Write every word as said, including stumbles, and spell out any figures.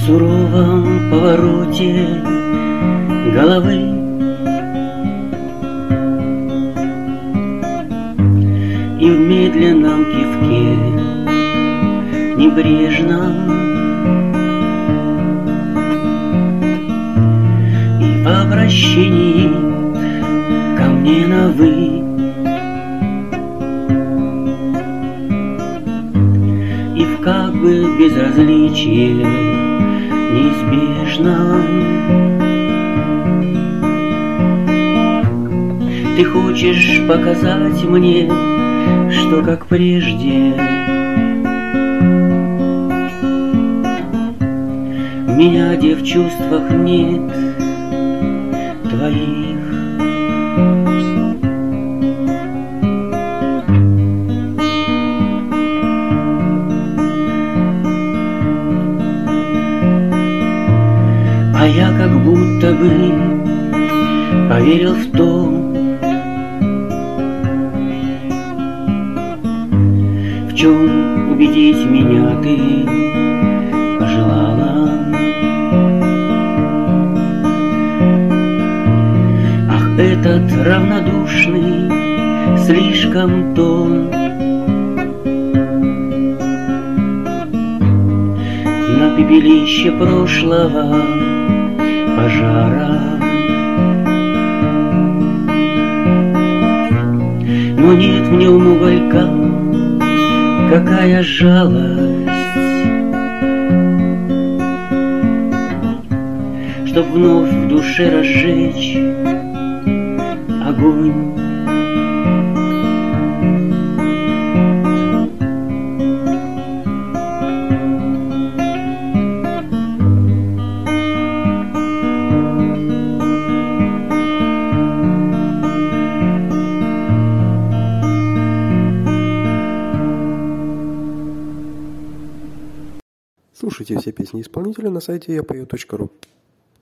суровом повороте головы и в медленном кивке небрежном, и в обращении ко мне на «вы», и в как бы безразличии неизбежном. Ты хочешь показать мне, что как прежде меня, где в чувствах нет твоих. А я как будто бы поверил в то, в чем убедить меня ты пожелала. Ах, этот равнодушный слишком тон на пепелище прошлого пожара. Но нет в нем уголька, какая жалость, чтоб вновь в душе разжечь огонь. Слушайте все песни исполнителя на сайте я пою точка ру.